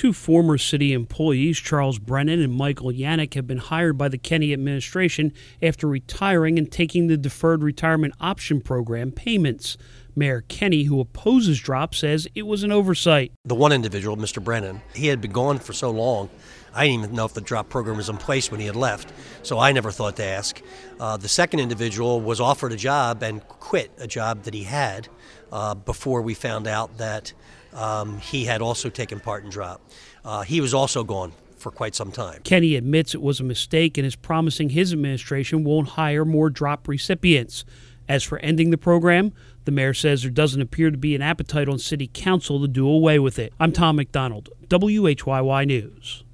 Two former city employees, Charles Brennan and Michael Yannick, have been hired by the Kenney administration after retiring and taking the Deferred Retirement Option Program payments. Mayor Kenney, who opposes drop, says it was an oversight. The one individual, Mr. Brennan, he had been gone for so long, I didn't even know if the drop program was in place when he had left, so I never thought to ask. The second individual was offered a job and quit a job that he had before we found out that he had also taken part in drop. He was also gone for quite some time. Kenney admits it was a mistake and is promising his administration won't hire more drop recipients. As for ending the program, the mayor says there doesn't appear to be an appetite on city council to do away with it. I'm Tom McDonald, WHYY News.